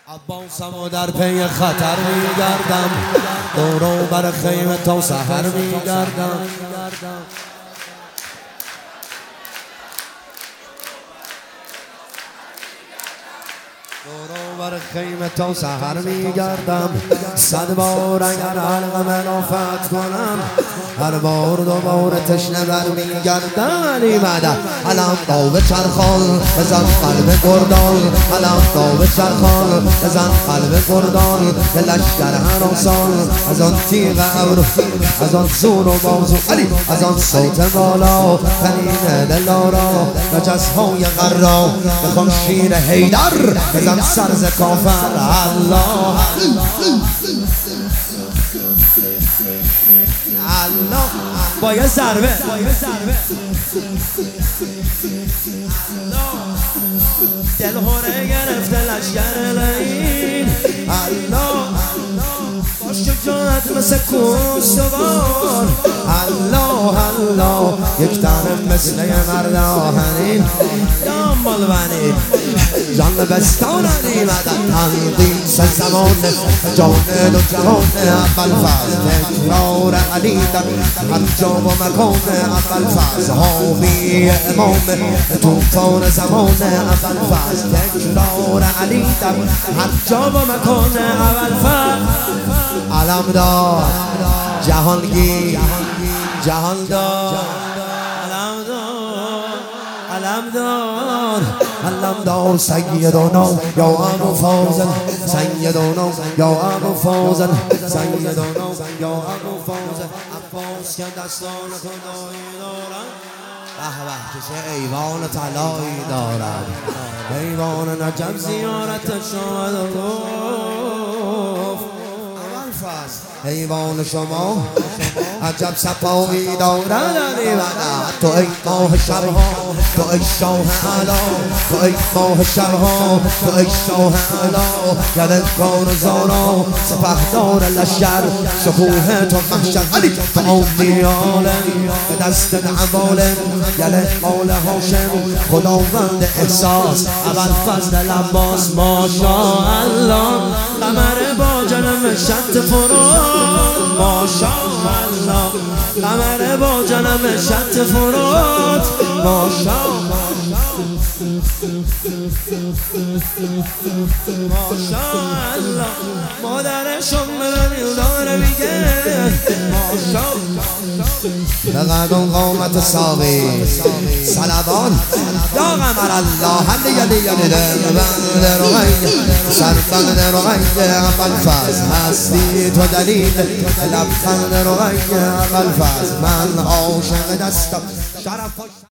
عباسم و در پی خطر میگردم، دورو بر خیمه تا سحر میگردم. دورو بر خیمه تا سحر میگردم. 100 بار اگر حلقه ملافت کنم، هر بار دوباره تشنه بر میگردم. علی مدد علم داو چرخان بزن قلب گردان، علم داو چرخان بزن قلب گردان. به لشکر هراسان از آن تیغ ابرو، از آن زور و بازو، علی از آن صوت بالا، تنین دلارا نجسهای غرا. بخوان شیر حیدر بزن سر ز کافر. الله الله با یه ضربه دل هوره گرفته لشکر لعین. الله با شجاعت مثل کوسوار. الله الله یک تن مثل مرد آهنین. دنبال بنی جان بستان علی مدد تنقیس زمان جان و جهان. اول فاز تکرار علی در هر جا و مکان. اول فاز حامی امام توفان زمان. اول فاز تکرار علی در هر جا و مکان. اول فاز علمدار جهانگیر جهاندار علمدار سیدنا یا ابو فاضل، سیدنا یا ابو فاضل، سیدنا یا ابو فاضل. عباس که دستان خدایی دارد، به چه ایوان طلایی دارد. ایوان نجف زیارت شاهد گفت. اول فصل ایوان شما عجب صفایی دارد. علی مدد تو ای ماه شبها، تو ای شاه علا، تو ای ماه شبها، تو ای شاه علا. گلکار و زارا سپهدار لشکر، شکوه تو محشر. علی تو آمیاله به دست عواله، گل مال هاشم خداوند احساس. اول فضل عباس ماشاءالله، قمر با جنم شط فرات ماشاءالله، قمر با جنم شط فرات ماشاءالله، ماشاءالله. مادرشون ببینید داره میگه ماشاءالله. لقد قامت ساقی صلوان یا قمر الله هلی یلی یلی بند روغی سربند روغی. اول فاز هستی تو دلیل لبخند روغی. اول فاز من عاشق دستم شرف